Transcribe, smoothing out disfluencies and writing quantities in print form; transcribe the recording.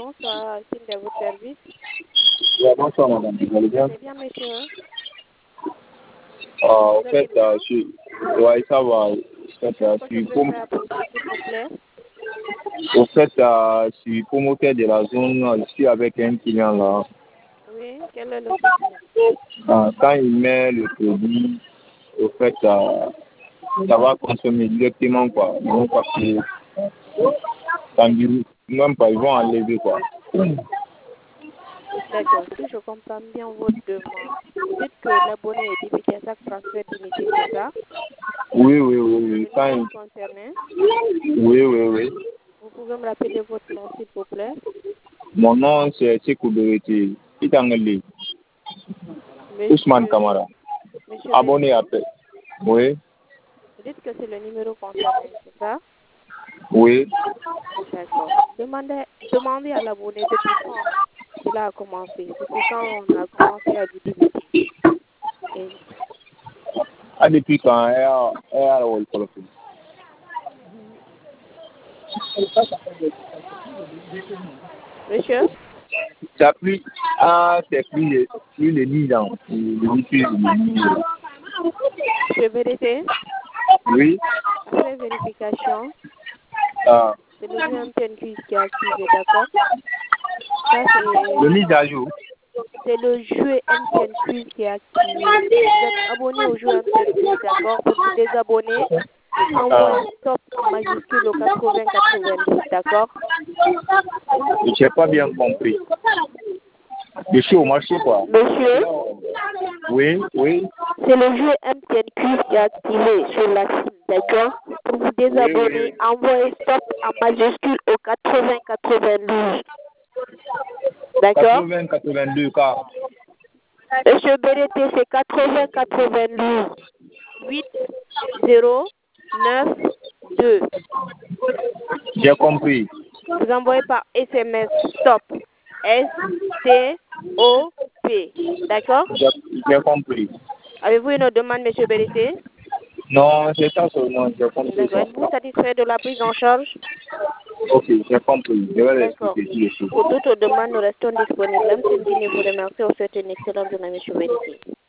bonsoir, Alcine de votre service. Bonsoir madame, vous allez bien? C'est bien monsieur. En fait, ouais, ça va. En fait, Qu'est-ce que je peux faire pour vous, s'il vous plaît? au fait, je suis promoteur de la zone, je suis avec un client là. Oui, quel est le souci? Quand il met le produit, au fait, ça va consommer directement quoi. Donc, parce que ça ne dit même pas, ils vont enlever quoi. D'accord, si je comprends bien votre demande, vous dites que l'abonné est débité à chaque transfert d'unité, c'est ça? Oui. Le Quand numéro il... concerné, Oui. vous pouvez me rappeler votre nom, s'il vous plaît? Mon nom, c'est Tchekou Bereti. Itangeli. Ousmane Monsieur, Kamara. monsieur Abonné Berité, après. Oui. vous dites que c'est le numéro concerné, c'est ça? Oui. D'accord. Demandez à l'abonné depuis quand cela a commencé, depuis quand on a commencé à lui débiter. Et, Ah, depuis quand elle a le téléphone. monsieur, C'est plus le 10 ans. monsieur Berité, Oui. après vérification, Ah, c'est le jeu MTN Quiz qui est activé, d'accord? Ça, le mise à jour. c'est le jeu MTN Quiz qui est activé. Vous êtes abonné au jeu MTN Quiz, d'accord? Pour vous désabonner, envoyez stop en majuscule au 80-90, d'accord? Je n'ai pas bien compris. Je suis au marché, quoi. Monsieur, Oui. c'est le jeu MTN Quiz qui est activé sur la SIM, d'accord? Pour vous désabonner, envoyez stop en majuscule au 80-92. D'accord? 80-82 cas. Monsieur BDT, c'est 80-92. 8-0-9-2. J'ai compris. Vous envoyez par SMS stop. S-T-O-P. D'accord? J'ai compris. Avez-vous une autre demande, monsieur BDT? Non, c'est ça seulement. J'ai compris D'accord. ça. Êtes-vous satisfait de la prise en charge? Ok, j'ai compris. Je vais D'accord. l'expliquer si je suis. Pour toute autre demande, nous restons disponibles. Même si vous remercie, vous souhaite une excellente journée, monsieur BDT.